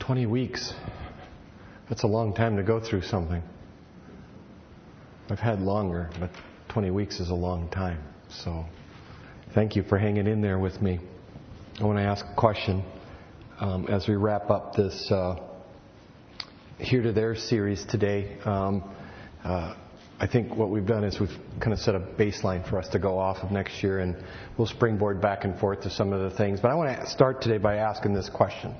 20 weeks. That's a long time to go through something. I've had longer, but 20 weeks is a long time. So thank you for hanging in there with me. I want to ask a question as we wrap up this Here to There series today. I think what we've done is we've kind of set a baseline for us to go off of next year, and we'll springboard back and forth to some of the things. But I want to start today by asking this question.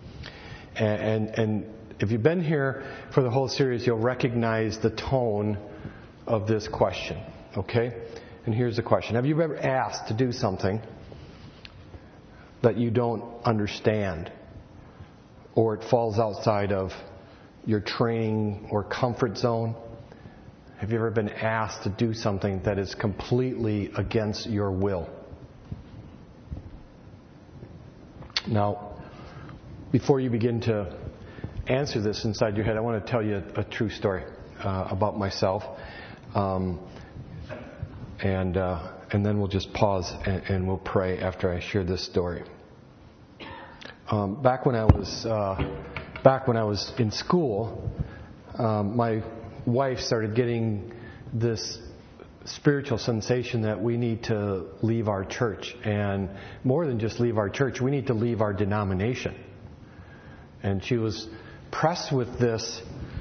And if you've been here for the whole series, you'll recognize the tone of this question. Okay? And here's the question. Have you ever asked to do something that you don't understand, or it falls outside of your training or comfort zone? Have you ever been asked to do something that is completely against your will? Now, before you begin to answer this inside your head, I want to tell you a true story about myself. And then we'll just pause and we'll pray after I share this story. Back when I was in school, my wife started getting this spiritual sensation that we need to leave our church, and more than just leave our church, we need to leave our denomination. And she was pressed with this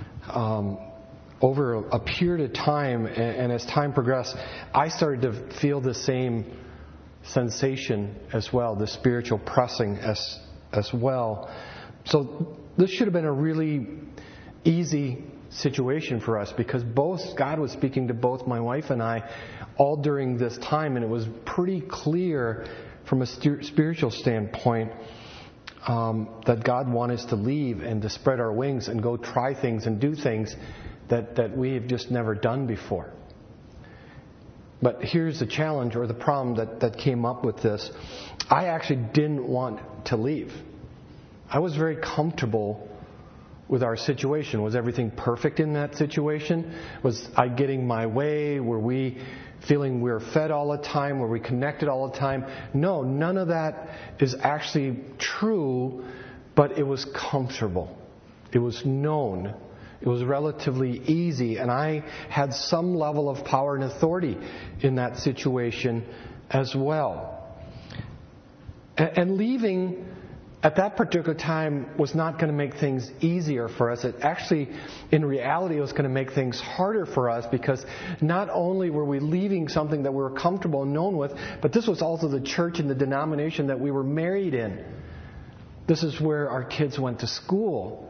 over a period of time, and as time progressed, I started to feel the same sensation as well, the spiritual pressing as well. So this should have been a really easy situation for us, because God was speaking to both my wife and I all during this time, and it was pretty clear from a spiritual standpoint that God wanted us to leave and to spread our wings and go try things and do things that we have just never done before. But here's the challenge, or the problem that came up with this. I actually didn't want to leave. I was very comfortable with our situation. Was everything perfect in that situation? Was I getting my way? Were we feeling we were fed all the time? Were we connected all the time? No, none of that is actually true, but it was comfortable. It was known. It was relatively easy, and I had some level of power and authority in that situation as well. And leaving at that particular time was not going to make things easier for us. It actually, in reality, was going to make things harder for us, because not only were we leaving something that we were comfortable and known with, but this was also the church and the denomination that we were married in. This is where our kids went to school.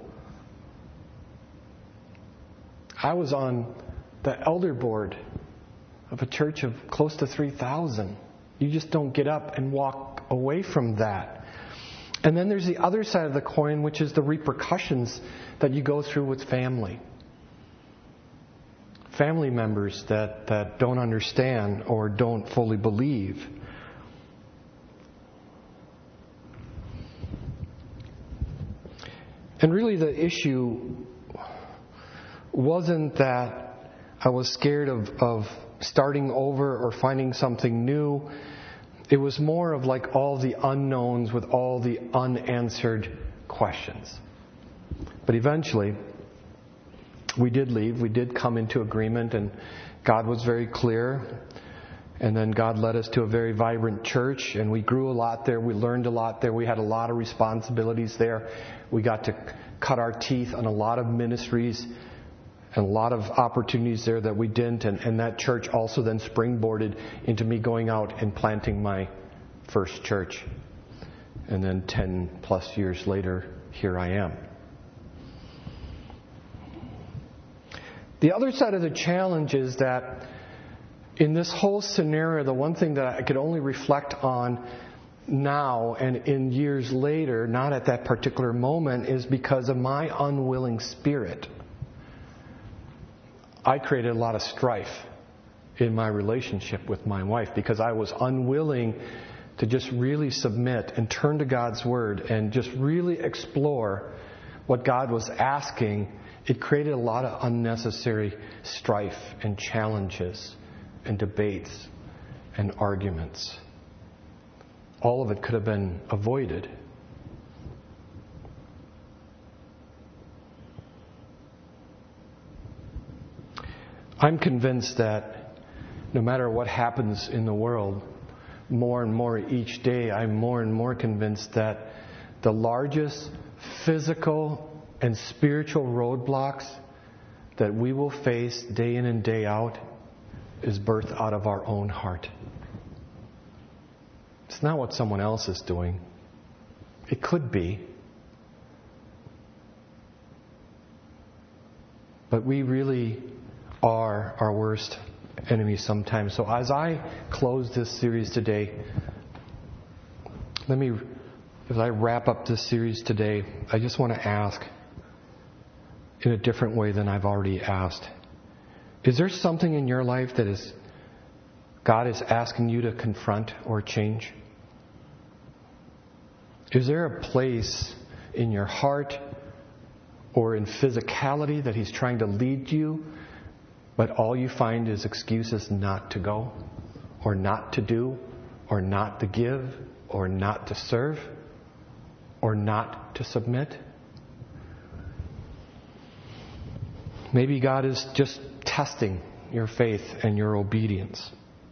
I was on the elder board of a church of close to 3,000. You just don't get up and walk away from that. And then there's the other side of the coin, which is the repercussions that you go through with family. Family members that don't understand or don't fully believe. And really the issue wasn't that I was scared of starting over or finding something new. It was more of like all the unknowns with all the unanswered questions. But eventually, we did leave. We did come into agreement, and God was very clear. And then God led us to a very vibrant church, and we grew a lot there. We learned a lot there. We had a lot of responsibilities there. We got to cut our teeth on a lot of ministries and a lot of opportunities there that we didn't. And that church also then springboarded into me going out and planting my first church. And then 10 plus years later, here I am. The other side of the challenge is that in this whole scenario, the one thing that I could only reflect on now and in years later, not at that particular moment, is because of my unwilling spirit. I created a lot of strife in my relationship with my wife because I was unwilling to just really submit and turn to God's Word and just really explore what God was asking. It created a lot of unnecessary strife and challenges and debates and arguments. All of it could have been avoided. I'm convinced that no matter what happens in the world, more and more each day, I'm more and more convinced that the largest physical and spiritual roadblocks that we will face day in and day out is birthed out of our own heart. It's not what someone else is doing. It could be. But we really are our worst enemies sometimes. So as I close this series today, as I wrap up this series today, I just want to ask in a different way than I've already asked. Is there something in your life that God is asking you to confront or change? Is there a place in your heart or in physicality that He's trying to lead you, but all you find is excuses not to go, or not to do, or not to give, or not to serve, or not to submit? Maybe God is just testing your faith and your obedience.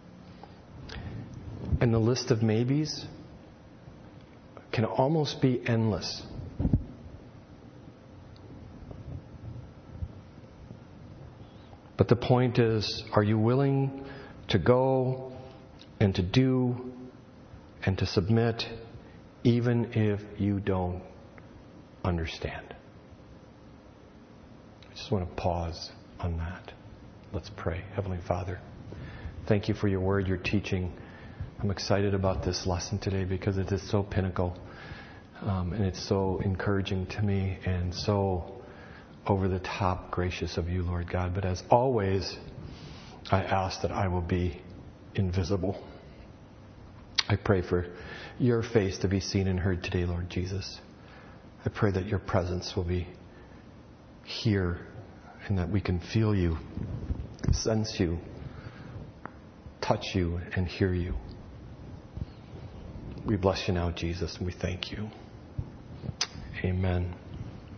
And the list of maybes can almost be endless. But the point is, are you willing to go and to do and to submit even if you don't understand? I just want to pause on that. Let's pray. Heavenly Father, thank you for your word, your teaching. I'm excited about this lesson today because it is so pinnacle and it's so encouraging to me and so over the top gracious of you, Lord God. But as always, I ask that I will be invisible. I pray for your face to be seen and heard today, Lord Jesus. I pray that your presence will be here and that we can feel you, sense you, touch you, and hear you. We bless you now, Jesus, and we thank you. Amen.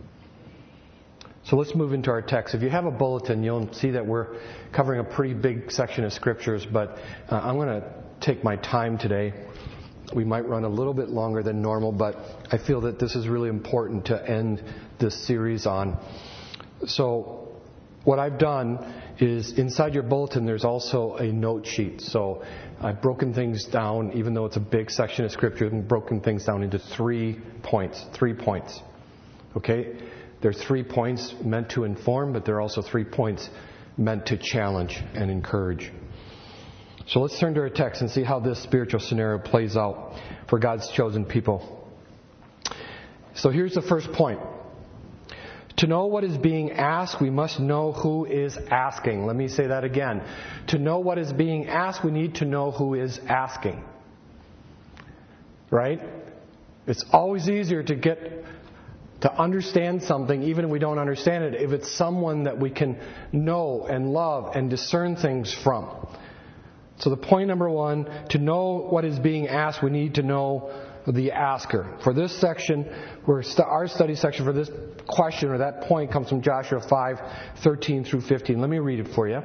So let's move into our text. If you have a bulletin, you'll see that we're covering a pretty big section of scriptures, but I'm going to take my time today. We might run a little bit longer than normal, but I feel that this is really important to end this series on. So what I've done is inside your bulletin there's also a note sheet. So I've broken things down, even though it's a big section of scripture, and broken things down into 3 points. 3 points. Okay? There are 3 points meant to inform, but there are also 3 points meant to challenge and encourage. So let's turn to our text and see how this spiritual scenario plays out for God's chosen people. So here's the first point. To know what is being asked, we must know who is asking. Let me say that again. To know what is being asked, we need to know who is asking. Right? It's always easier to understand something, even if we don't understand it, if it's someone that we can know and love and discern things from. So the point number 1, to know what is being asked, we need to know the asker. For this section, our study section for this question or that point comes from Joshua 5:13 through 15. Let me read it for you.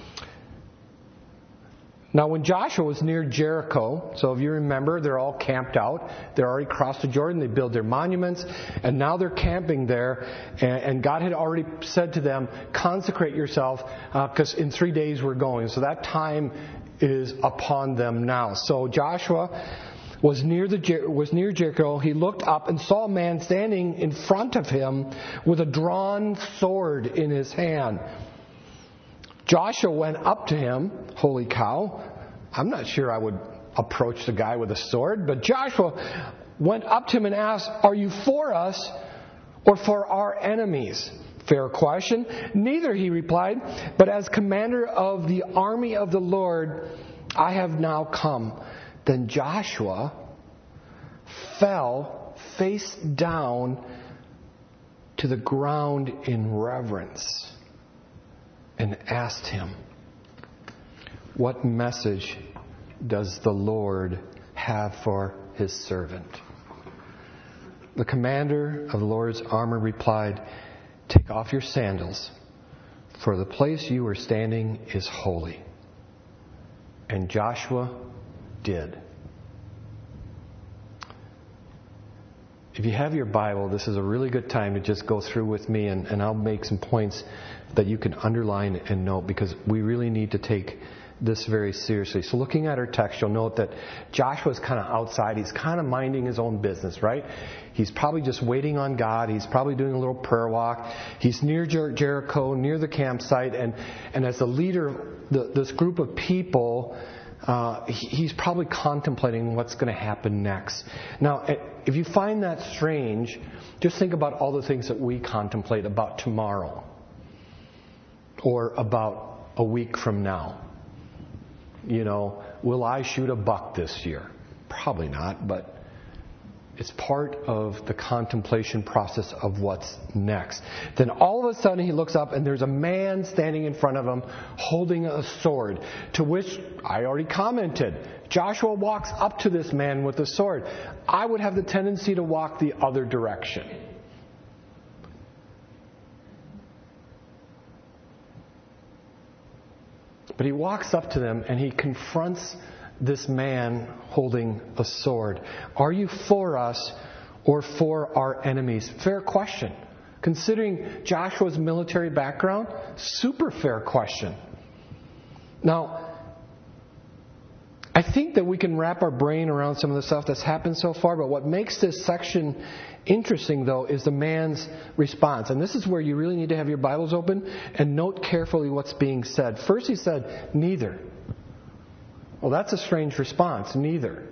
Now when Joshua was near Jericho, so if you remember, they're all camped out. They're already crossed the Jordan. They built their monuments. And now they're camping there. And God had already said to them, consecrate yourself because in 3 days we're going. So that time is upon them now. So Joshua was near Jericho. He looked up and saw a man standing in front of him with a drawn sword in his hand. Joshua went up to him. Holy cow. I'm not sure I would approach the guy with a sword, but Joshua went up to him and asked, are you for us or for our enemies? Fair question. Neither, he replied, but as commander of the army of the Lord, I have now come. Then Joshua fell face down to the ground in reverence and asked him, what message does the Lord have for his servant? The commander of the Lord's army replied, take off your sandals, for the place you are standing is holy. And Joshua did. If you have your Bible, this is a really good time to just go through with me, and I'll make some points that you can underline and note, because we really need to take this very seriously. So looking at our text, you'll note that Joshua's kind of outside. He's kind of minding his own business, right? He's probably just waiting on God. He's probably doing a little prayer walk. He's near Jericho, near the campsite, and as the leader of this group of people, he's probably contemplating what's going to happen next. Now, if you find that strange, just think about all the things that we contemplate about tomorrow or about a week from now. You know, will I shoot a buck this year? Probably not, but it's part of the contemplation process of what's next. Then all of a sudden he looks up and there's a man standing in front of him holding a sword, to which I already commented. Joshua walks up to this man with a sword. I would have the tendency to walk the other direction. But he walks up to them and he confronts this man holding a sword. Are you for us or for our enemies? Fair question. Considering Joshua's military background, super fair question. Now, I think that we can wrap our brain around some of the stuff that's happened so far, but what makes this section interesting, though, is the man's response. And this is where you really need to have your Bibles open and note carefully what's being said. First he said, neither. Well, that's a strange response, neither.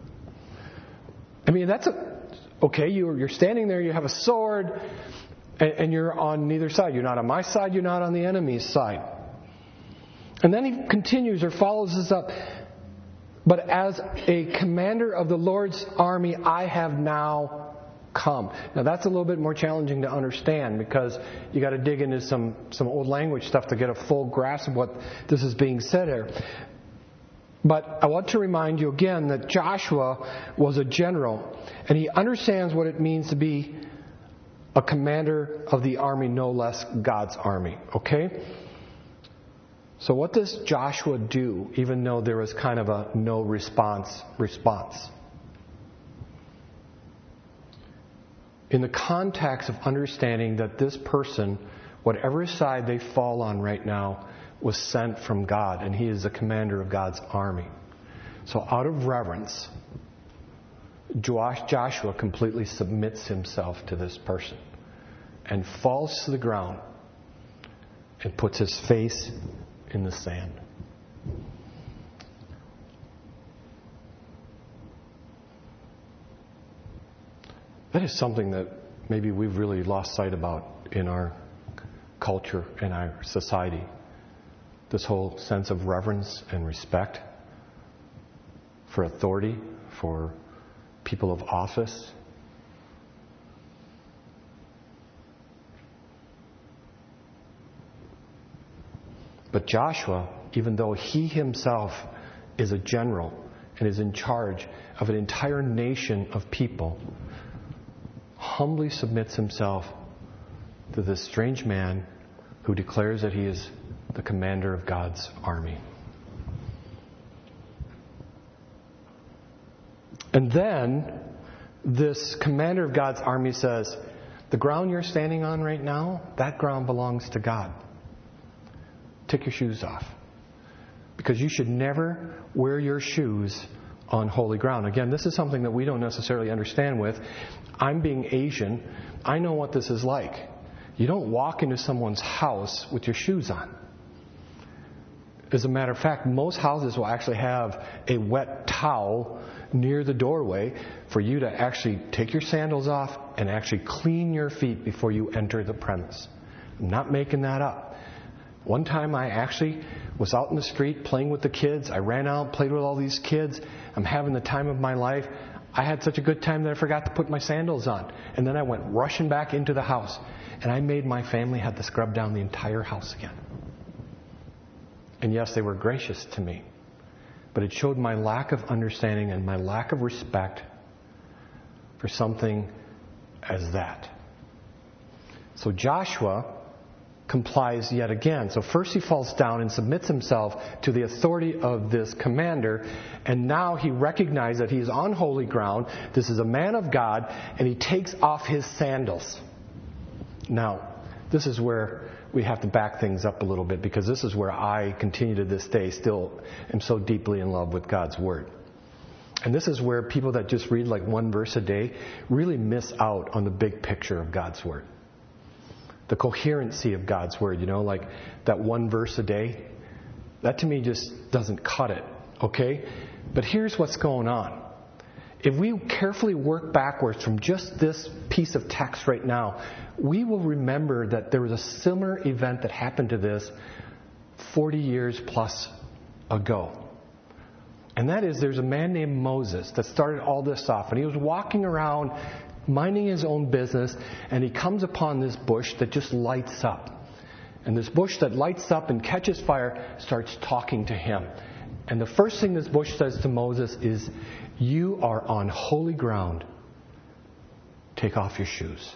I mean, okay, you're standing there, you have a sword, and you're on neither side. You're not on my side, you're not on the enemy's side. And then he continues or follows this up. But as a commander of the Lord's army, I have now come. Now that's a little bit more challenging to understand, because you got to dig into some old language stuff to get a full grasp of what this is being said here. But I want to remind you again that Joshua was a general, and he understands what it means to be a commander of the army, no less God's army. Okay? So what does Joshua do, even though there was kind of a no response? In the context of understanding that this person, whatever side they fall on right now, was sent from God, and he is the commander of God's army. So out of reverence, Joshua completely submits himself to this person and falls to the ground and puts his face in the sand. That is something that maybe we've really lost sight about in our culture and our society. This whole sense of reverence and respect for authority, for people of office. But Joshua, even though he himself is a general and is in charge of an entire nation of people, humbly submits himself to this strange man who declares that he is the commander of God's army. And then this commander of God's army says, the ground you're standing on right now, that ground belongs to God. Take your shoes off. Because you should never wear your shoes on holy ground. Again, this is something that we don't necessarily understand with. I'm being Asian. I know what this is like. You don't walk into someone's house with your shoes on. As a matter of fact, most houses will actually have a wet towel near the doorway for you to actually take your sandals off and actually clean your feet before you enter the premise. I'm not making that up. One time I actually was out in the street playing with the kids. I ran out, played with all these kids. I'm having the time of my life. I had such a good time that I forgot to put my sandals on. And then I went rushing back into the house. And I made my family have to scrub down the entire house again. And yes, they were gracious to me. But it showed my lack of understanding and my lack of respect for something as that. So Joshua complies yet again. So first he falls down and submits himself to the authority of this commander, and now he recognizes that he is on holy ground. This is a man of God, and he takes off his sandals. Now, this is where we have to back things up a little bit, because this is where I continue to this day still am so deeply in love with God's Word. And this is where people that just read like one verse a day really miss out on the big picture of God's Word. The coherency of God's Word, like that one verse a day. That to me just doesn't cut it, okay? But here's what's going on. If we carefully work backwards from just this piece of text right now, we will remember that there was a similar event that happened to this 40 years plus ago. And that is, there's a man named Moses that started all this off. And he was walking around minding his own business, and he comes upon this bush that just lights up. And this bush that lights up and catches fire starts talking to him. And the first thing this bush says to Moses is, "You are on holy ground. Take off your shoes."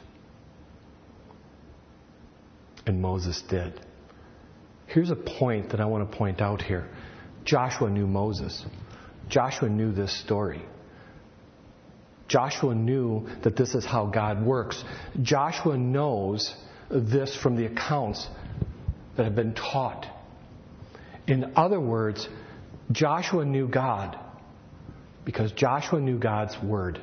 And Moses did. Here's a point that I want to point out here. Joshua knew Moses. Joshua knew this story. Joshua knew that this is how God works. Joshua knows this from the accounts that have been taught. In other words, Joshua knew God because Joshua knew God's Word.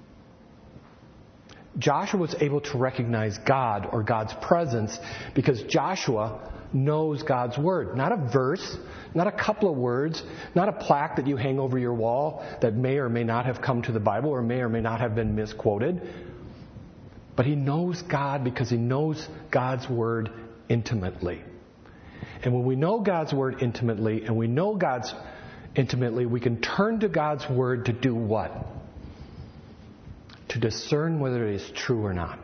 Joshua was able to recognize God or God's presence because Joshua knows God's Word. Not a verse, not a couple of words, not a plaque that you hang over your wall that may or may not have come to the Bible or may not have been misquoted. But he knows God because he knows God's Word intimately. And when we know God's Word intimately, and we know God's intimately, we can turn to God's Word to do what? To discern whether it is true or not.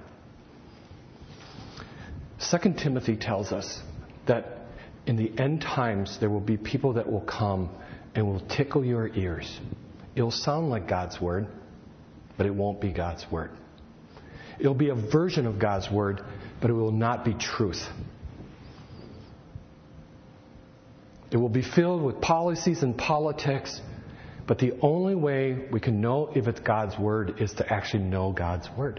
2 Timothy tells us that in the end times there will be people that will come and will tickle your ears. It'll sound like God's Word, but it won't be God's Word. It'll be a version of God's Word, but it will not be truth. It will be filled with policies and politics, but the only way we can know if it's God's Word is to actually know God's Word.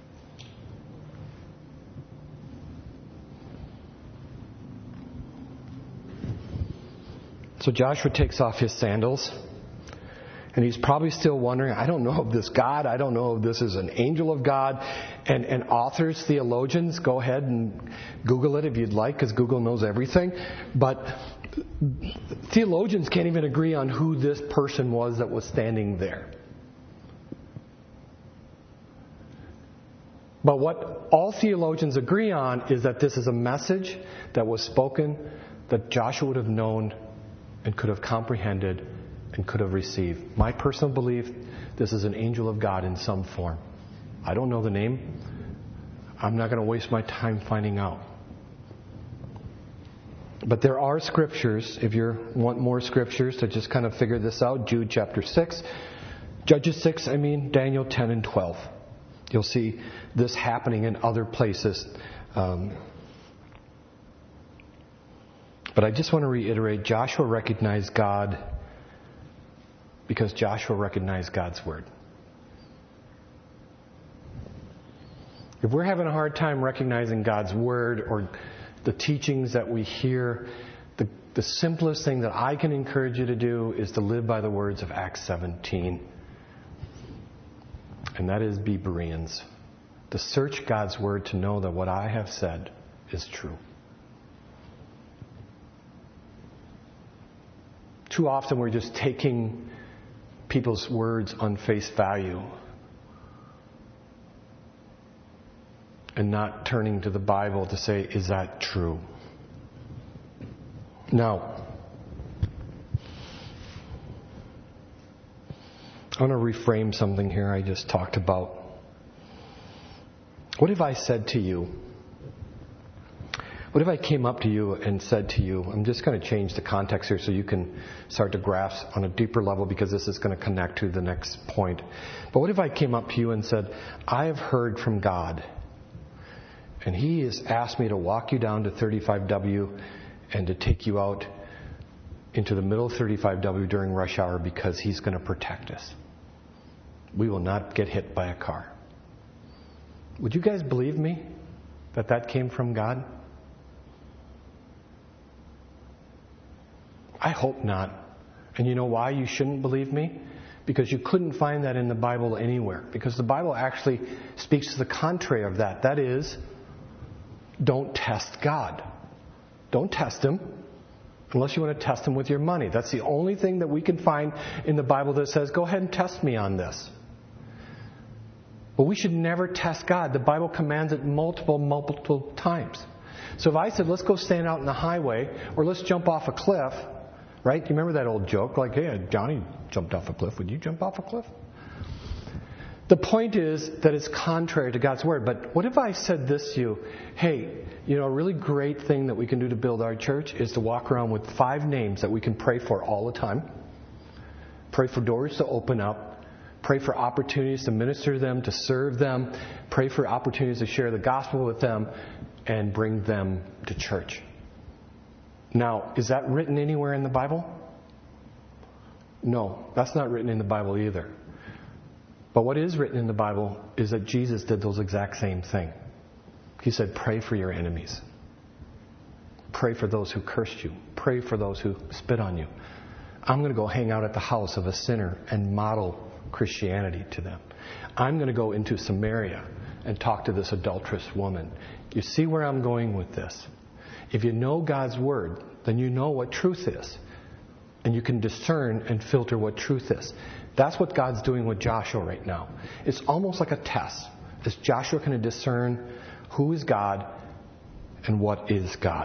So Joshua takes off his sandals, and he's probably still wondering, I don't know if this God, I don't know if this is an angel of God. And authors, theologians, go ahead and Google it if you'd like, because Google knows everything. But theologians can't even agree on who this person was that was standing there. But what all theologians agree on is that this is a message that was spoken that Joshua would have known and could have comprehended and could have received. My personal belief, this is an angel of God in some form. I don't know the name. I'm not going to waste my time finding out. But there are scriptures, if you want more scriptures to just kind of figure this out, Jude chapter 6, Judges 6, Daniel 10 and 12. You'll see this happening in other places. But I just want to reiterate, Joshua recognized God because Joshua recognized God's Word. If we're having a hard time recognizing God's Word or the teachings that we hear, the simplest thing that I can encourage you to do is to live by the words of Acts 17. And that is be Bereans. To search God's Word to know that what I have said is true. Too often we're just taking people's words on face value and not turning to the Bible to say, is that true? Now, I want to reframe something here I just talked about. What if I said to you, what if I came up to you and said to you, I'm just going to change the context here so you can start to grasp on a deeper level because this is going to connect to the next point. But what if I came up to you and said, I have heard from God And He has asked me to walk you down to 35W and to take you out into the middle of 35W during rush hour because He's going to protect us. We will not get hit by a car. Would you guys believe me that that came from God? I hope not. And you know why you shouldn't believe me? Because you couldn't find that in the Bible anywhere. Because the Bible actually speaks to the contrary of that. That is, don't test God. Don't test Him unless you want to test Him with your money. That's the only thing that we can find in the Bible that says, go ahead and test me on this. But we should never test God. The Bible commands it multiple times. So if I said, let's go stand out in the highway, or let's jump off a cliff, right? You remember that old joke? Like, hey, Johnny jumped off a cliff. Would you jump off a cliff? The point is that it's contrary to God's Word. But what if I said this to you? Hey, a really great thing that we can do to build our church is to walk around with 5 names that we can pray for all the time. Pray for doors to open up. Pray for opportunities to minister to them, to serve them. Pray for opportunities to share the gospel with them and bring them to church. Now, is that written anywhere in the Bible? No, that's not written in the Bible either. But what is written in the Bible is that Jesus did those exact same thing. He said, pray for your enemies. Pray for those who cursed you. Pray for those who spit on you. I'm going to go hang out at the house of a sinner and model Christianity to them. I'm going to go into Samaria and talk to this adulterous woman. You see where I'm going with this? If you know God's Word, then you know what truth is. And you can discern and filter what truth is. That's what God's doing with Joshua right now. It's almost like a test. Is Joshua going to discern who is God and what is God?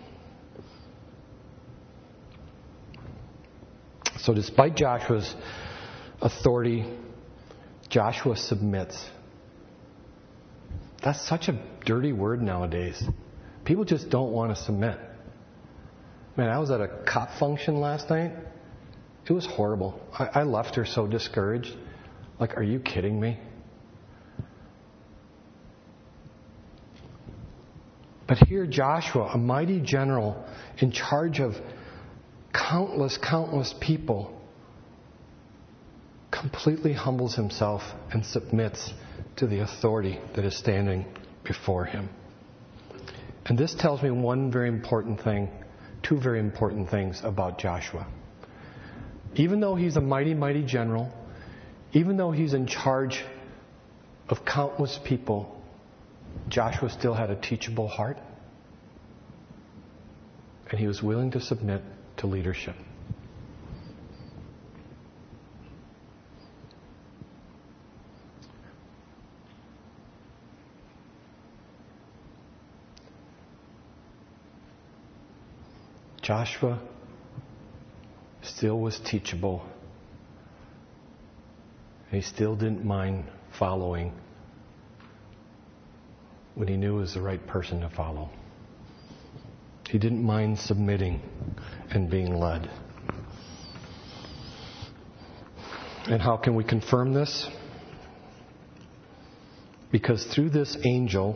So despite Joshua's authority, Joshua submits. That's such a dirty word nowadays. People just don't want to submit. Man, I was at a cop function last night. It was horrible. I left her so discouraged. Like, are you kidding me? But here Joshua, a mighty general in charge of countless people, completely humbles himself and submits to the authority that is standing before him. And this tells me one very important thing, 2 very important things about Joshua. Even though he's a mighty general, even though he's in charge of countless people, Joshua still had a teachable heart. And he was willing to submit to leadership. Joshua still was teachable. And he still didn't mind following when he knew it was the right person to follow. He didn't mind submitting and being led. And how can we confirm this? Because through this angel,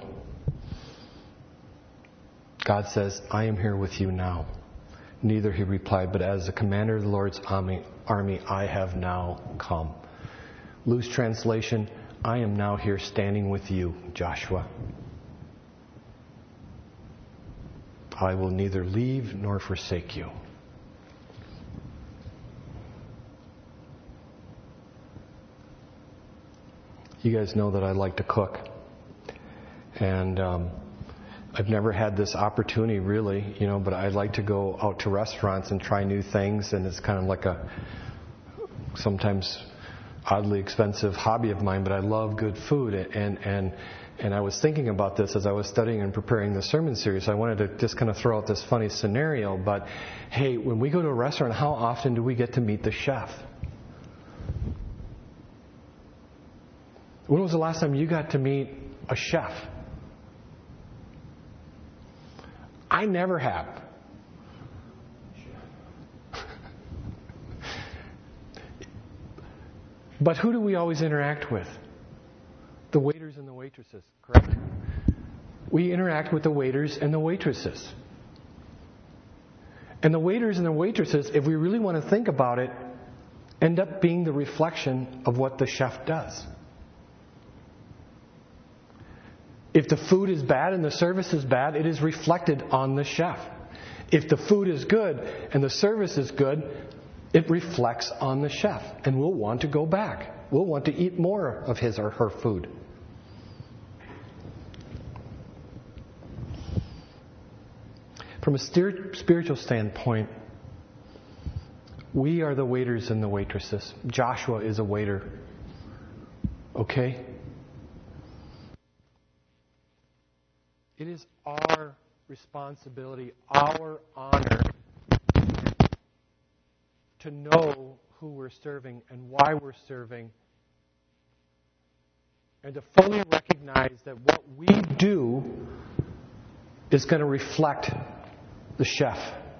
God says, I am here with you now. Neither, he replied, but as the commander of the Lord's army, I have now come. Loose translation, I am now here standing with you, Joshua. I will neither leave nor forsake you. You guys know that I like to cook. And I've never had this opportunity really, but I like to go out to restaurants and try new things. And it's kind of like a sometimes oddly expensive hobby of mine, but I love good food. And I was thinking about this as I was studying and preparing the sermon series. I wanted to just kind of throw out this funny scenario. But hey, when we go to a restaurant, how often do we get to meet the chef? When was the last time you got to meet a chef? I never have. But who do we always interact with? The waiters and the waitresses, correct? we interact with the waiters and the waitresses. And the waiters and the waitresses, if we really want to think about it, end up being the reflection of what the chef does. If the food is bad and the service is bad, it is reflected on the chef. If the food is good and the service is good, it reflects on the chef. And we'll want to go back. We'll want to eat more of his or her food. From a spiritual standpoint, we are the waiters and the waitresses. Joshua is a waiter. Okay? It is our responsibility, our honor, to know who we're serving and why we're serving, and to fully recognize that what we do is going to reflect the chef.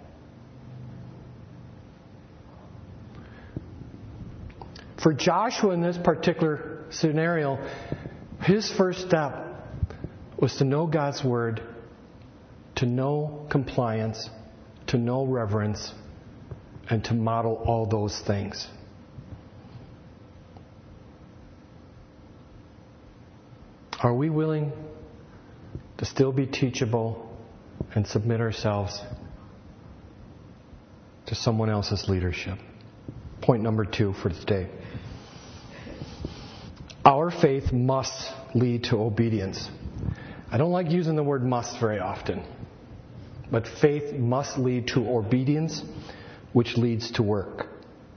For Joshua in this particular scenario, his first step was to know God's Word, to know compliance, to know reverence, and to model all those things. Are we willing to still be teachable and submit ourselves to someone else's leadership? Point number 2 for today. Our faith must lead to obedience. I don't like using the word must very often, but faith must lead to obedience, which leads to work.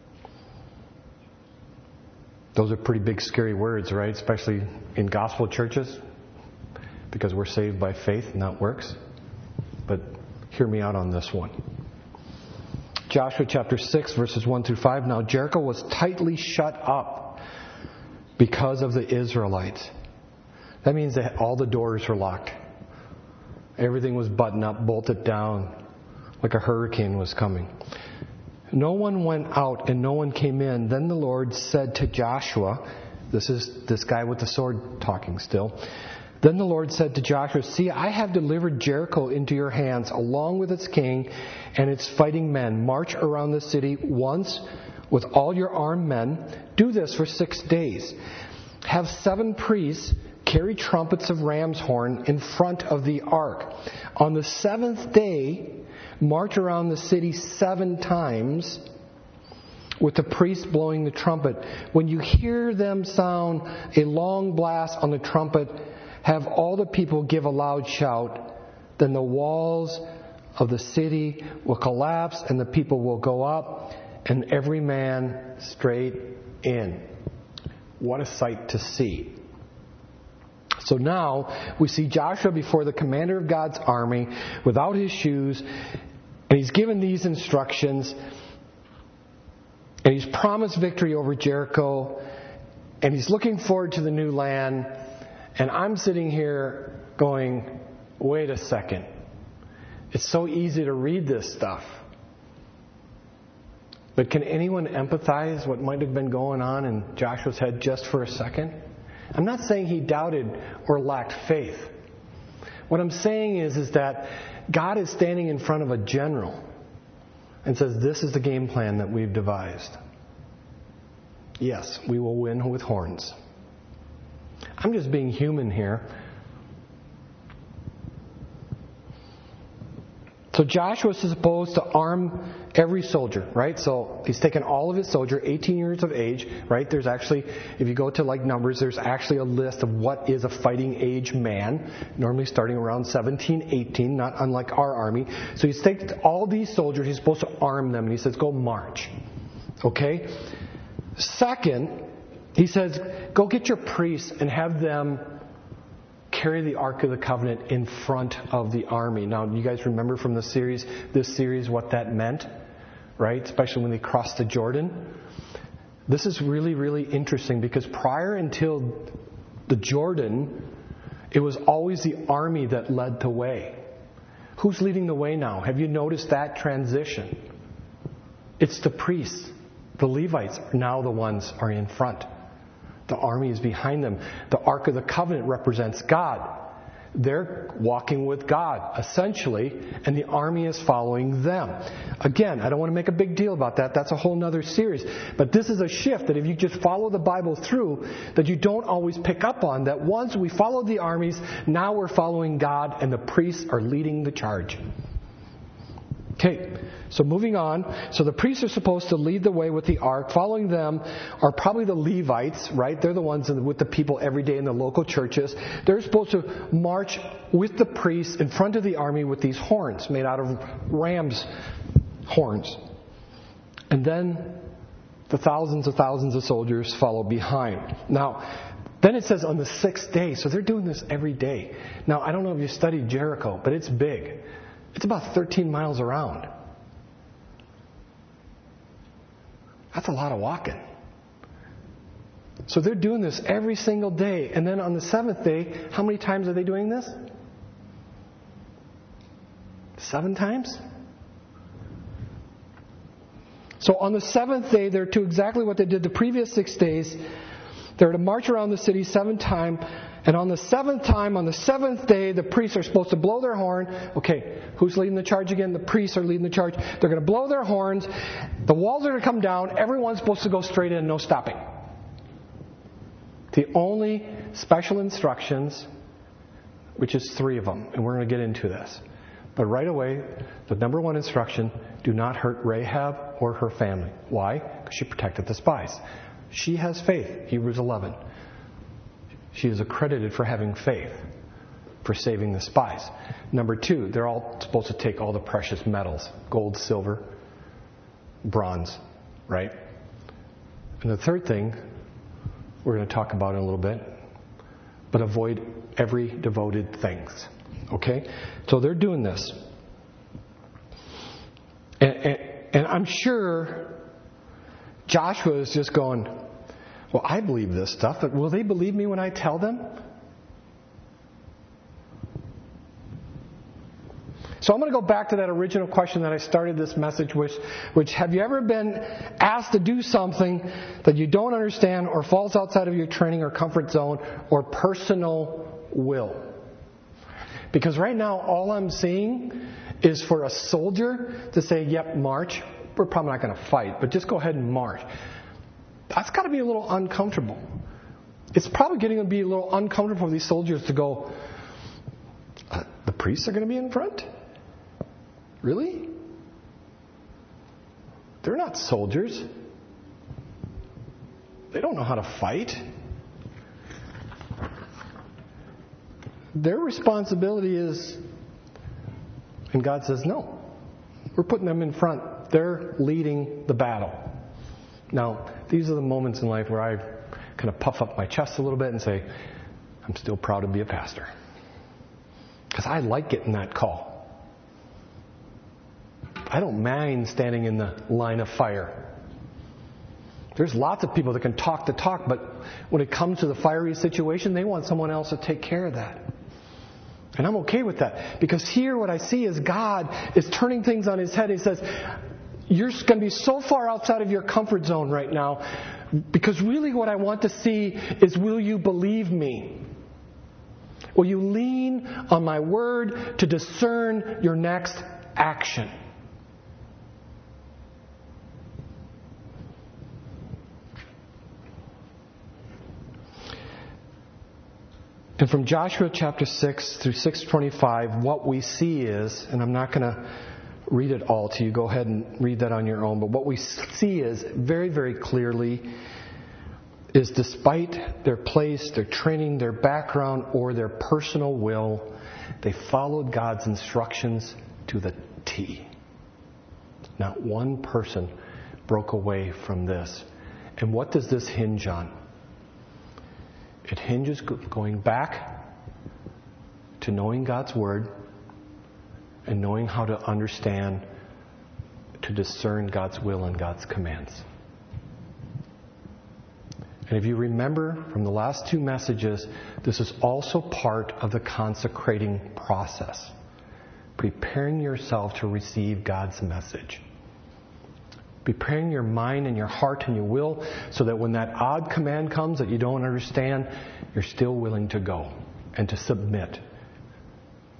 Those are pretty big, scary words, right? Especially in gospel churches, because we're saved by faith, not works. But hear me out on this one. Joshua chapter 6, verses 1 through 5. Now Jericho was tightly shut up because of the Israelites. That means that all the doors were locked. Everything was buttoned up, bolted down, like a hurricane was coming. No one went out and no one came in. Then the Lord said to Joshua, this is this guy with the sword talking still. Then the Lord said to Joshua, see, I have delivered Jericho into your hands, along with its king and its fighting men. March around the city once with all your armed men. Do this for 6 days. Have 7 priests carry trumpets of ram's horn in front of the ark. On the 7th day, march around the city 7 times with the priest blowing the trumpet. When you hear them sound a long blast on the trumpet, have all the people give a loud shout. Then the walls of the city will collapse and the people will go up and every man straight in. What a sight to see. So now we see Joshua before the commander of God's army without his shoes, and he's given these instructions, and he's promised victory over Jericho, and he's looking forward to the new land. And I'm sitting here going, wait a second. It's so easy to read this stuff. But can anyone empathize what might have been going on in Joshua's head just for a second? I'm not saying he doubted or lacked faith. What I'm saying is that God is standing in front of a general and says, this is the game plan that we've devised. Yes, we will win with horns. I'm just being human here. So Joshua is supposed to arm every soldier, right? So he's taken all of his soldiers, 18 years of age, right? There's actually, if you go to like Numbers, there's actually a list of what is a fighting age man, normally starting around 17, 18, not unlike our army. So he's taken all these soldiers, he's supposed to arm them, and he says, go march. Okay? Second, he says, go get your priests and have them carry the Ark of the Covenant in front of the army. Now, you guys remember from this series, what that meant, right? Especially when they crossed the Jordan. This is really, really interesting because prior until the Jordan, it was always the army that led the way. Who's leading the way now? Have you noticed that transition? It's the priests. The Levites are now the ones are in front. The army is behind them. The Ark of the Covenant represents God. They're walking with God, essentially, and the army is following them. Again, I don't want to make a big deal about that. That's a whole other series. But this is a shift that if you just follow the Bible through, that you don't always pick up on, that once we followed the armies, now we're following God, and the priests are leading the charge. Okay, so moving on. So the priests are supposed to lead the way with the ark. Following them are probably the Levites, right? They're the ones with the people every day in the local churches. They're supposed to march with the priests in front of the army with these horns made out of ram's horns. And then the thousands of soldiers follow behind. Now, then it says on the 6th day. So they're doing this every day. Now, I don't know if you studied Jericho, but it's big. It's about 13 miles around. That's a lot of walking. So they're doing this every single day. And then on the 7th day, how many times are they doing this? 7 times? So on the 7th day, they're to exactly what they did the previous 6 days. They're to march around the city 7 times. And on the 7th time, on the 7th day, the priests are supposed to blow their horn. Okay, who's leading the charge again? The priests are leading the charge. They're going to blow their horns. The walls are going to come down. Everyone's supposed to go straight in, no stopping. The only special instructions, which is 3 of them, and we're going to get into this. But right away, the number 1 instruction, do not hurt Rahab or her family. Why? Because she protected the spies. She has faith, Hebrews 11. She is accredited for having faith, for saving the spies. Number 2, they're all supposed to take all the precious metals, gold, silver, bronze, right? And the third thing we're going to talk about in a little bit, but avoid every devoted things. Okay? So they're doing this. And I'm sure Joshua is just going, well, I believe this stuff, but will they believe me when I tell them? So I'm going to go back to that original question that I started this message with, which have you ever been asked to do something that you don't understand or falls outside of your training or comfort zone or personal will? Because right now all I'm seeing is for a soldier to say, yep, march. We're probably not going to fight, but just go ahead and march. That's got to be a little uncomfortable. It's probably getting to be a little uncomfortable for these soldiers to go, the priests are going to be in front? Really? They're not soldiers. They don't know how to fight. Their responsibility is, and God says, no. We're putting them in front. They're leading the battle. Now, these are the moments in life where I kind of puff up my chest a little bit and say, I'm still proud to be a pastor. Because I like getting that call. I don't mind standing in the line of fire. There's lots of people that can talk the talk, but when it comes to the fiery situation, they want someone else to take care of that. And I'm okay with that. Because here what I see is God is turning things on His head. He says, you're going to be so far outside of your comfort zone right now, because really what I want to see is, will you believe me? Will you lean on my word to discern your next action? And from Joshua chapter 6 through 6:25, what we see is, and I'm not going to read it all to you, go ahead and read that on your own, but what we see is very, very clearly is despite their place, their training, their background, or their personal will, they followed God's instructions to the T. Not one person broke away from this. And what does this hinge on? It hinges going back to knowing God's Word and knowing how to understand, to discern God's will and God's commands. And if you remember from the last 2 messages, this is also part of the consecrating process. Preparing yourself to receive God's message. Preparing your mind and your heart and your will so that when that odd command comes that you don't understand, you're still willing to go and to submit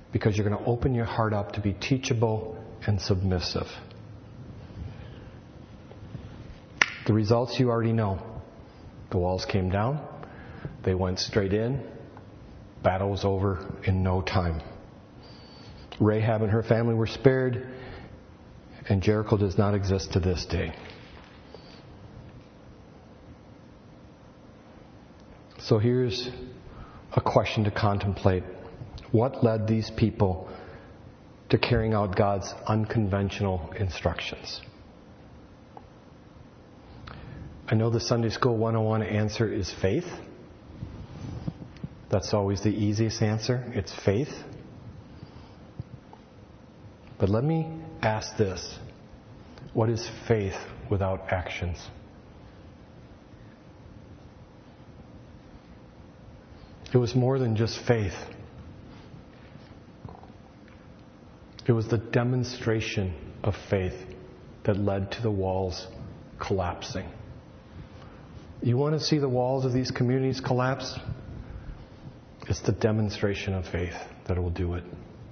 because you're going to open your heart up to be teachable and submissive. The results you already know. The walls came down. They went straight in. Battle was over in no time. Rahab and her family were spared, and Jericho does not exist to this day. So here's a question to contemplate. What led these people to carrying out God's unconventional instructions? I know the Sunday School 101 answer is faith. That's always the easiest answer. It's faith. But let me ask this. What is faith without actions? It was more than just faith. It was the demonstration of faith that led to the walls collapsing. You want to see the walls of these communities collapse? It's the demonstration of faith that will do it.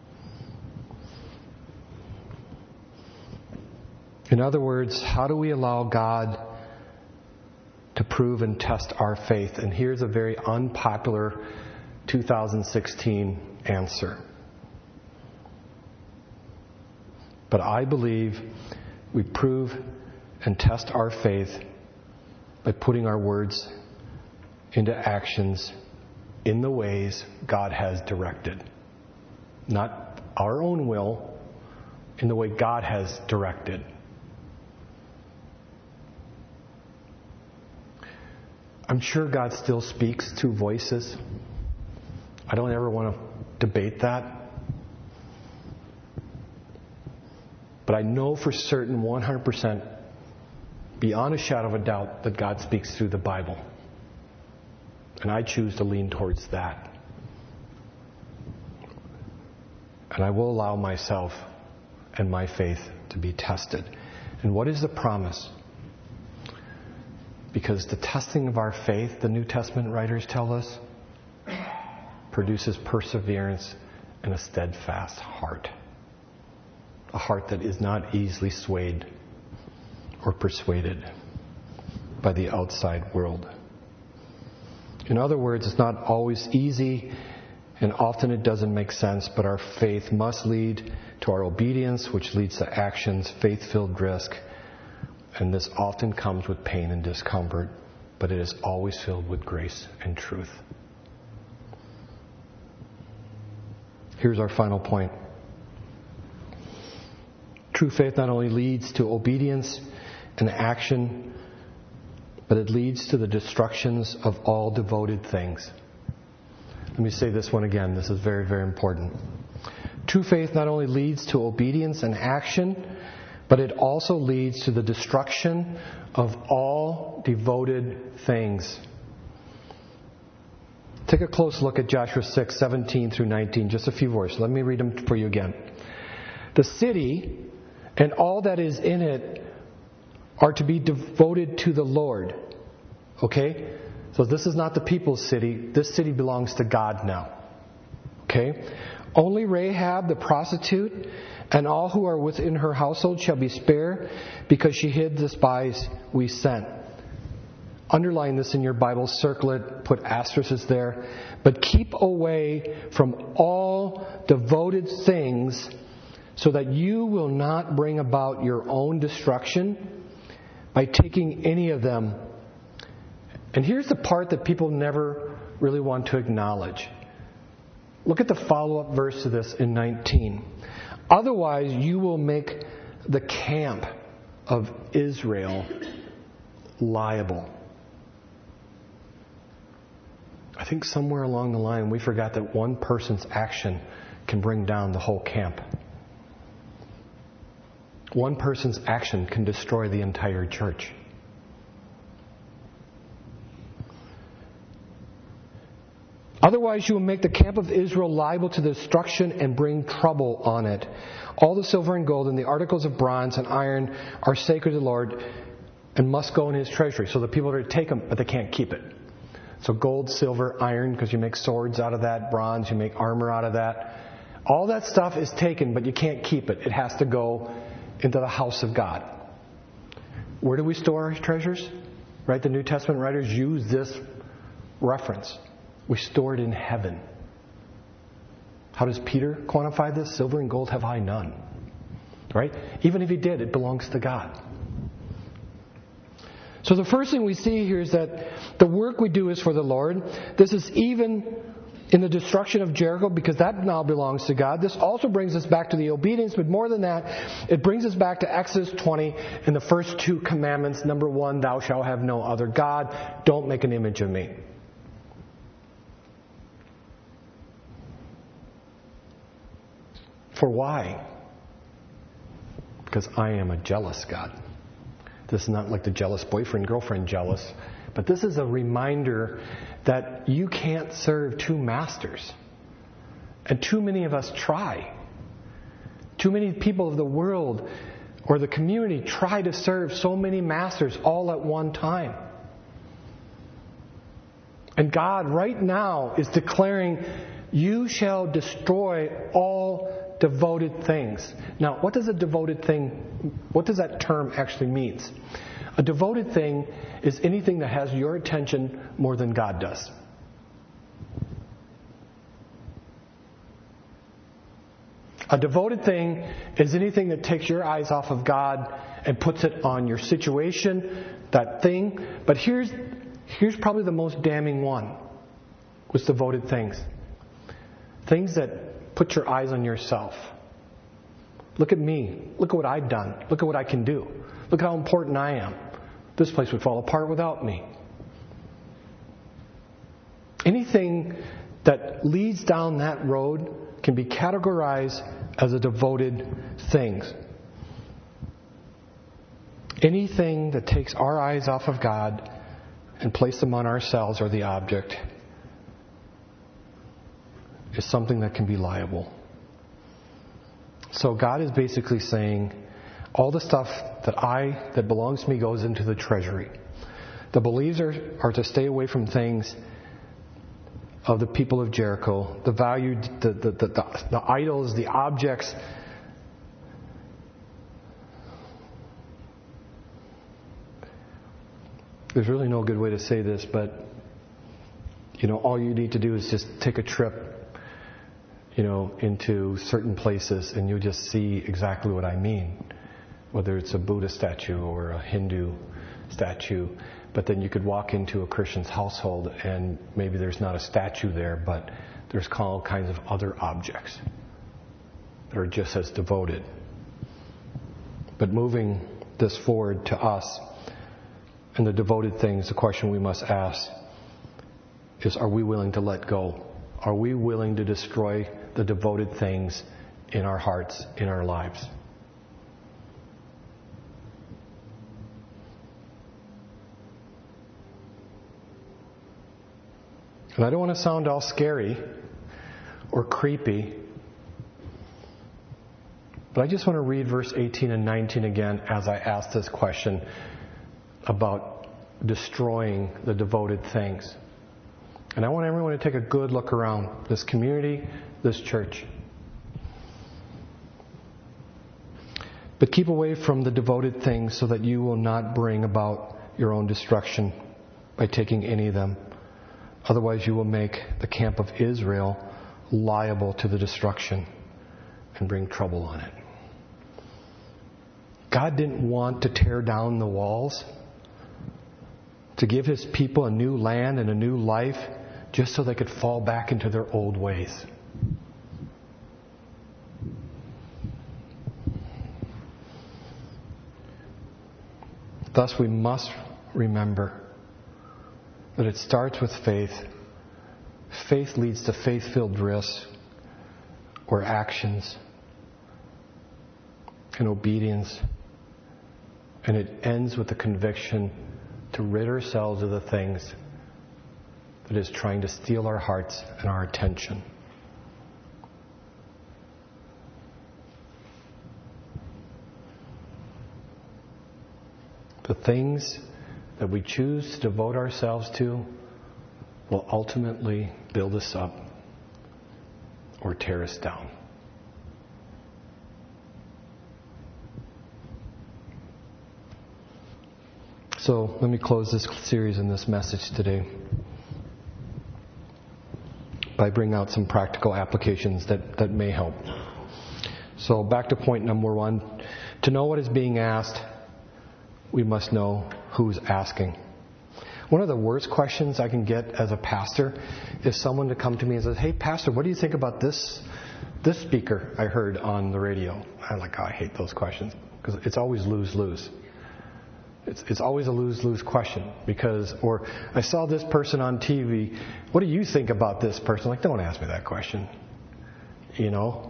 In other words, how do we allow God to prove and test our faith? And here's a very unpopular 2016 answer. But I believe we prove and test our faith by putting our words into actions in the ways God has directed. Not our own will, in the way God has directed. I'm sure God still speaks through voices. I don't ever want to debate that. But I know for certain, 100%, beyond a shadow of a doubt, that God speaks through the Bible. And I choose to lean towards that. And I will allow myself and my faith to be tested. And what is the promise? Because the testing of our faith, the New Testament writers tell us, produces perseverance and a steadfast heart. A heart that is not easily swayed or persuaded by the outside world. In other words, it's not always easy, and often it doesn't make sense, but our faith must lead to our obedience, which leads to actions, faith-filled risk. And this often comes with pain and discomfort, but it is always filled with grace and truth. Here's our final point. True faith not only leads to obedience and action, but it leads to the destructions of all devoted things. Let me say this one again. This is very, very important. True faith not only leads to obedience and action, but it also leads to the destruction of all devoted things. Take a close look at Joshua 6:17 through 19. Just a few verses. Let me read them for you again. The city and all that is in it are to be devoted to the Lord. Okay? So this is not the people's city. This city belongs to God now. Okay? Only Rahab the prostitute and all who are within her household shall be spared, because she hid the spies we sent. Underline this in your Bible, circle it, put asterisks there. But keep away from all devoted things, so that you will not bring about your own destruction by taking any of them. And here's the part that people never really want to acknowledge. Look at the follow-up verse to this in 19. Otherwise, you will make the camp of Israel liable. I think somewhere along the line we forgot that one person's action can bring down the whole camp. One person's action can destroy the entire church. Otherwise, you will make the camp of Israel liable to destruction and bring trouble on it. All the silver and gold and the articles of bronze and iron are sacred to the Lord and must go in His treasury. So the people are to take them, but they can't keep it. So gold, silver, iron, because you make swords out of that. Bronze, you make armor out of that. All that stuff is taken, but you can't keep it. It has to go into the house of God. Where do we store our treasures? Right? The New Testament writers use this reference. We store it in heaven. How does Peter quantify this? Silver and gold have I none. Right? Even if he did, it belongs to God. So the first thing we see here is that the work we do is for the Lord. This is even in the destruction of Jericho, because that now belongs to God. This also brings us back to the obedience, but more than that, it brings us back to Exodus 20 and the first two commandments. Number 1, thou shalt have no other God. Don't make an image of me. For why? Because I am a jealous God. This is not like the jealous boyfriend-girlfriend jealous, but this is a reminder that you can't serve two masters. And too many of us try. Too many people of the world or the community try to serve so many masters all at one time. And God right now is declaring, you shall destroy all devoted things. Now, what does a devoted thing, what does that term actually mean? A devoted thing is anything that has your attention more than God does. A devoted thing is anything that takes your eyes off of God and puts it on your situation, that thing. But here's probably the most damning one with devoted things. Things that put your eyes on yourself. Look at me. Look at what I've done. Look at what I can do. Look how important I am. This place would fall apart without me. Anything that leads down that road can be categorized as a devoted thing. Anything that takes our eyes off of God and place them on ourselves or the object is something that can be liable. So God is basically saying, all the stuff that belongs to me goes into the treasury. The believers are to stay away from things of the people of Jericho, the value, the idols, the objects. There's really no good way to say this, but all you need to do is just take a trip into certain places and you'll just see exactly what I mean. Whether it's a Buddha statue or a Hindu statue. But then you could walk into a Christian's household and maybe there's not a statue there, but there's all kinds of other objects that are just as devoted. But moving this forward to us and the devoted things, the question we must ask is, are we willing to let go? Are we willing to destroy the devoted things in our hearts, in our lives? And I don't want to sound all scary or creepy, but I just want to read verse 18 and 19 again as I ask this question about destroying the devoted things. And I want everyone to take a good look around this community, this church. But keep away from the devoted things so that you will not bring about your own destruction by taking any of them. Otherwise you will make the camp of Israel liable to the destruction and bring trouble on it. God didn't want to tear down the walls, to give His people a new land and a new life just so they could fall back into their old ways. Thus we must remember that it starts with faith. Faith leads to faith-filled risks or actions and obedience. And it ends with the conviction to rid ourselves of the things that is trying to steal our hearts and our attention. The things that we choose to devote ourselves to will ultimately build us up or tear us down. So let me close this series and this message today by bringing out some practical applications that may help. So back to point number 1. To know what is being asked, we must know who's asking. One of the worst questions I can get as a pastor is someone to come to me and says, "Hey, pastor, what do you think about this speaker I heard on the radio?" I'm like, I hate those questions because it's always lose-lose. It's always a lose-lose question or I saw this person on TV. What do you think about this person? Like, don't ask me that question. You know?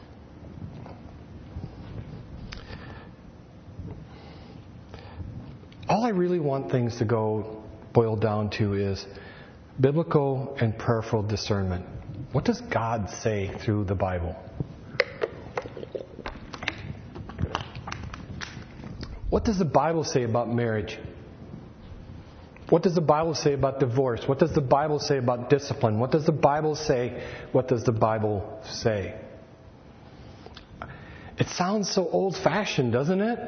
All I really want things to boil down to is biblical and prayerful discernment. What does God say through the Bible? What does the Bible say about marriage? What does the Bible say about divorce? What does the Bible say about discipline? What does the Bible say? What does the Bible say? It sounds so old-fashioned, doesn't it?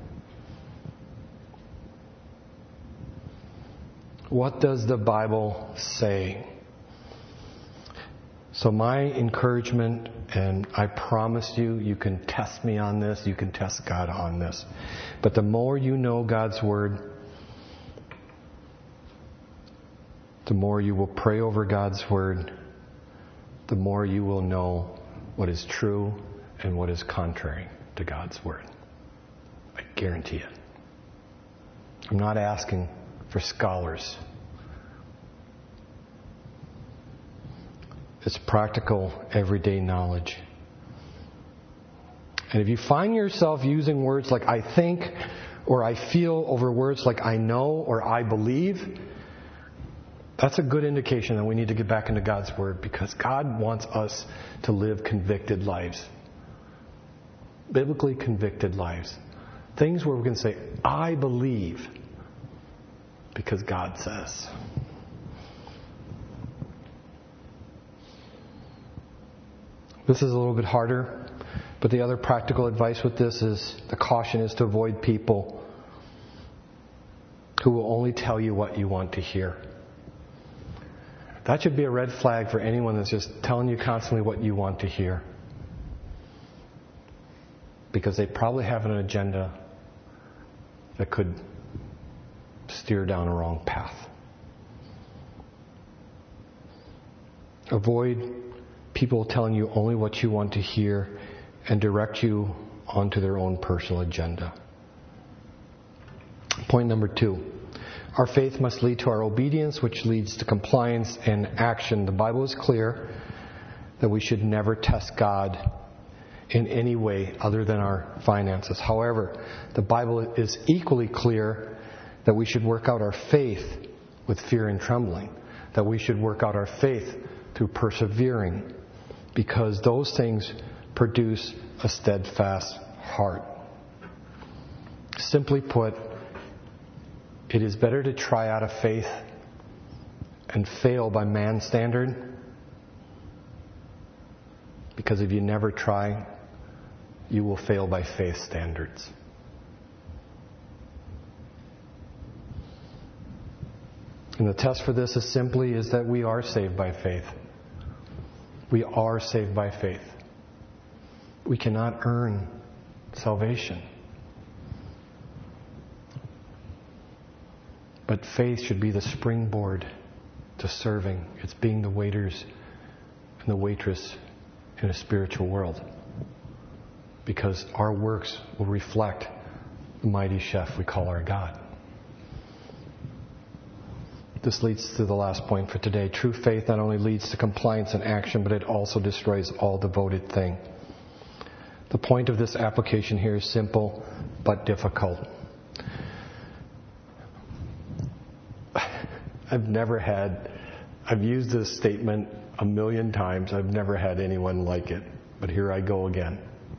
What does the Bible say? So my encouragement, and I promise you can test me on this, you can test God on this. But the more you know God's Word, the more you will pray over God's Word, the more you will know what is true and what is contrary to God's Word. I guarantee it. I'm not asking for scholars. It's practical, everyday knowledge. And if you find yourself using words like I think or I feel over words like I know or I believe, that's a good indication that we need to get back into God's Word, because God wants us to live convicted lives. Biblically convicted lives. Things where we can say, I believe, because God says. This is a little bit harder, but the other practical advice with this is, the caution is to avoid people who will only tell you what you want to hear. That should be a red flag for anyone that's just telling you constantly what you want to hear. Because they probably have an agenda that could steer down a wrong path. Avoid people telling you only what you want to hear and direct you onto their own personal agenda. Point number 2. Our faith must lead to our obedience, which leads to compliance and action. The Bible is clear that we should never test God in any way other than our finances. However, the Bible is equally clear that we should work out our faith with fear and trembling. That we should work out our faith through persevering, because those things produce a steadfast heart. Simply put, it is better to try out of faith and fail by man's standard, because if you never try, you will fail by faith standards. And the test for this is that we are saved by faith. We are saved by faith. We cannot earn salvation. But faith should be the springboard to serving. It's being the waiters and the waitress in a spiritual world. Because our works will reflect the mighty chef we call our God. This leads to the last point for today. True faith not only leads to compliance and action, but it also destroys all devoted thing. The point of this application here is simple but difficult. I've used this statement 1,000,000 times. I've never had anyone like it. But here I go again.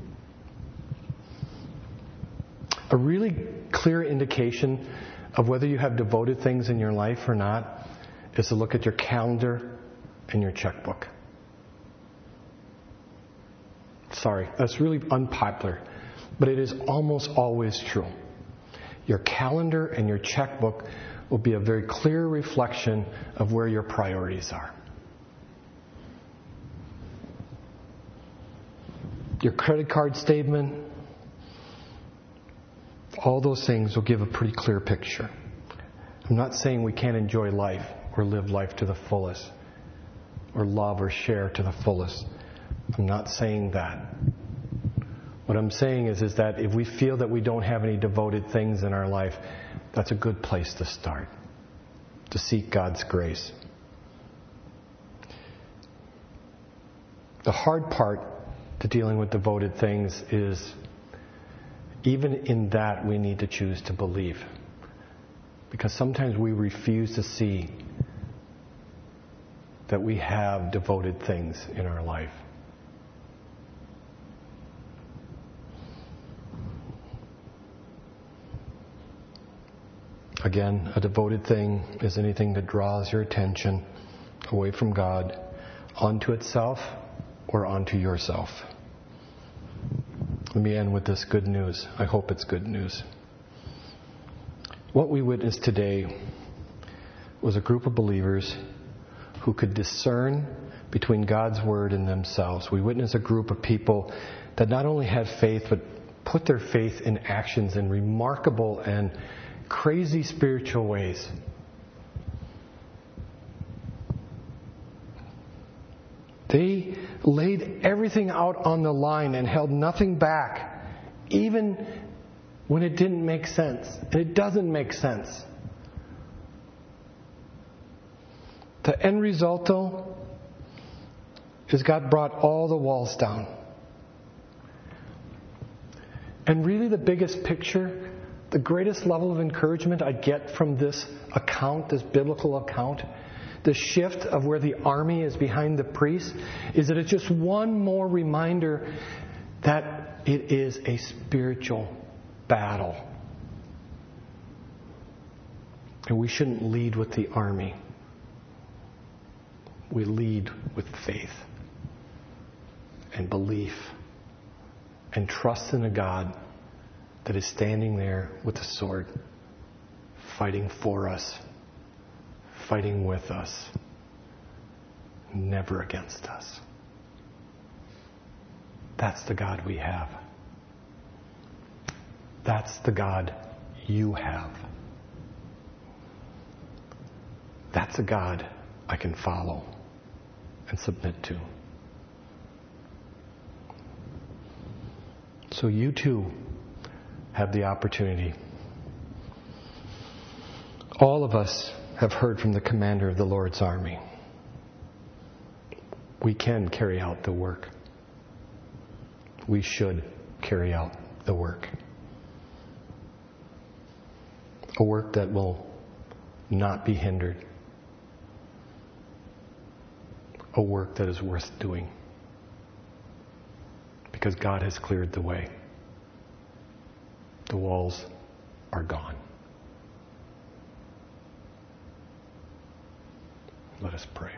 A really clear indication of whether you have devoted things in your life or not is to look at your calendar and your checkbook. Sorry, that's really unpopular, but it is almost always true. Your calendar and your checkbook will be a very clear reflection of where your priorities are. Your credit card statement, all those things will give a pretty clear picture. I'm not saying we can't enjoy life or live life to the fullest or love or share to the fullest. I'm not saying that. What I'm saying is that if we feel that we don't have any devoted things in our life, that's a good place to start, to seek God's grace. The hard part to dealing with devoted things is even in that we need to choose to believe. Because sometimes we refuse to see that we have devoted things in our life. Again, a devoted thing is anything that draws your attention away from God onto itself or onto yourself. Let me end with this good news. I hope it's good news. What we witnessed today was a group of believers who could discern between God's Word and themselves. We witnessed a group of people that not only had faith, but put their faith in actions in remarkable and crazy spiritual ways. They laid everything out on the line and held nothing back, even when it didn't make sense. And it doesn't make sense. The end result, though, is God brought all the walls down. And really the biggest picture, the greatest level of encouragement I get from this account, this biblical account, the shift of where the army is behind the priest, is that it's just one more reminder that it is a spiritual battle. And we shouldn't lead with the army. We lead with faith and belief and trust in a God that is standing there with a sword, fighting for us, fighting with us, never against us. That's the God we have. That's the God you have. That's a God I can follow and submit to. So you too have the opportunity. All of us have heard from the commander of the Lord's army. We can carry out the work. We should carry out the work. A work that will not be hindered. A work that is worth doing. Because God has cleared the way. The walls are gone. Let us pray.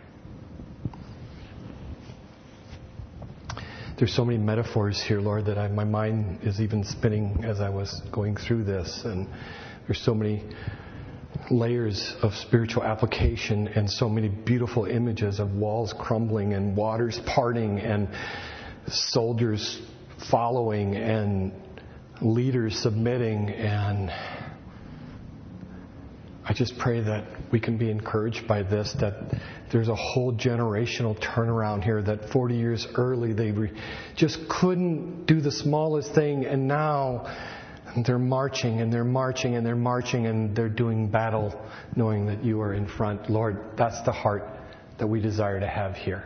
There's so many metaphors here, Lord, that my mind is even spinning as I was going through this. And there's so many layers of spiritual application and so many beautiful images of walls crumbling and waters parting and soldiers following and leaders submitting. And I just pray that we can be encouraged by this, that there's a whole generational turnaround here, that 40 years early they just couldn't do the smallest thing, and now they're marching and they're marching and they're marching and they're doing battle knowing that you are in front. Lord, that's the heart that we desire to have here.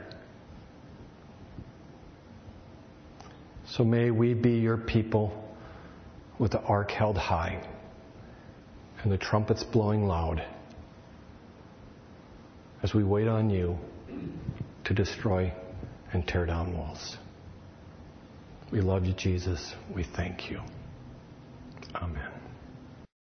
So may we be your people with the ark held high and the trumpets blowing loud as we wait on you to destroy and tear down walls. We love you, Jesus. We thank you. Amen.